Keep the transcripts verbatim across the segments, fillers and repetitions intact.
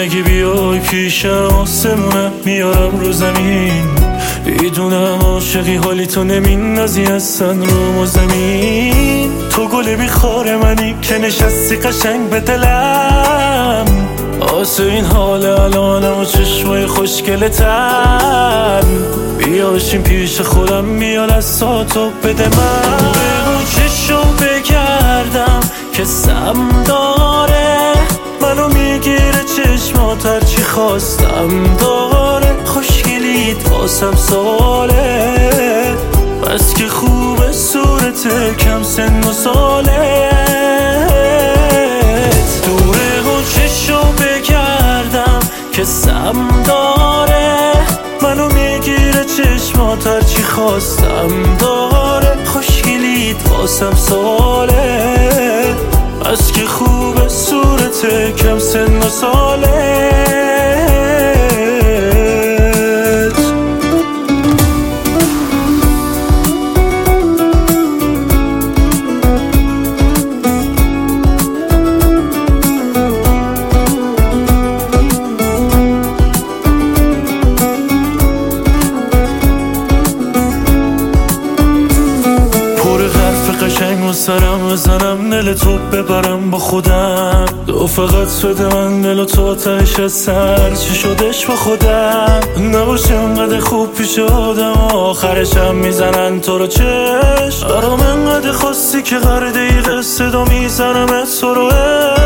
اگه بیای پیش آسمونم میارم رو زمین. میدونم عاشقی حالی تو نمیندازی اصلا رو و زمین. تو گل بیخار منی که نشستی قشنگ به دلم، آسه این حال الانم و چشمای خوشگلتن. بیاشیم پیش خودم بیا دستاتو بده من. بگو چشو بگردم که سم داره، منو میگیره چشمات هرچی خواستم داره. خوشگلیت واسم ساله، بس که خوبه صورت کم سن و ساله. دوره و چشو بگردم که سم داره، منو میگیره چشمات هرچی خواستم داره. خوشگلیت واسم ساله، بس که خوبه صورت کم سن و ساله. قشنگ و سرم بزنم دل تو ببرم با خودم. تو فقط شده من دل و تو تهش از سر چی شدش با خودم. نباشه انقدر خوب پیش آدم آخرشم میزنن تو رو چشم. برام انقدر خواستی که هر دقیقه صدا میزنم از تو رو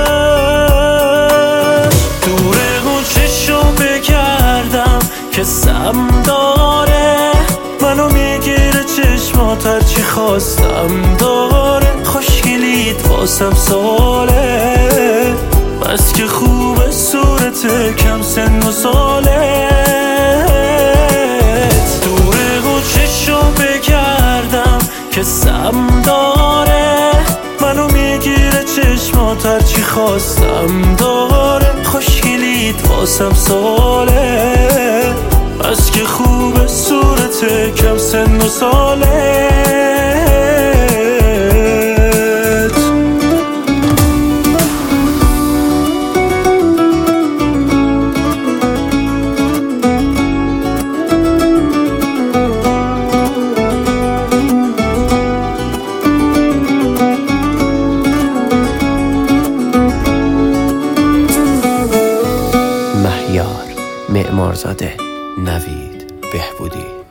دوره و چشو بگردم که سم داره، منو میگیره چشمات هرچی خواستم داره. خوشگلیت واسم ساله، بس که خوبه صورت کم سن و ساله. دوره و چشو بگردم که سم داره، منو میگیره چشمات هرچی خواستم داره. خوشگلیت واسم ساله، بس که خوبه صورت کم سن و ساله. مهیار معمارزاده، نوید بهبودی.